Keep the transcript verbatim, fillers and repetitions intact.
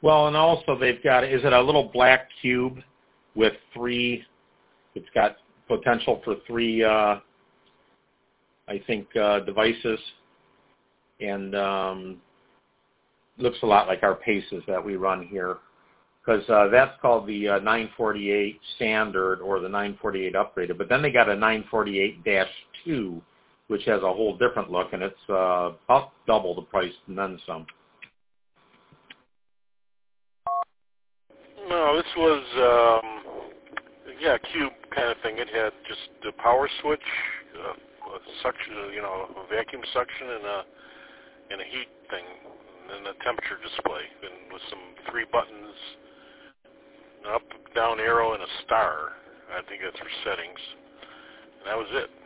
Well, and also they've got, is it a little black cube with three, it's got potential for three, uh, I think, uh, devices, and um, looks a lot like our Paces that we run here, because uh, that's called the uh, nine forty-eight standard or the nine forty-eight upgraded, but then they got a nine forty-eight dash two, which has a whole different look, and it's uh, about double the price and then some. No, this was, um, yeah, cube kind of thing. It had just the power switch, uh, a suction, you know, a vacuum suction, and a and a heat thing, and a temperature display, and with some three buttons, an up, down arrow, and a star. I think that's for settings, and that was it.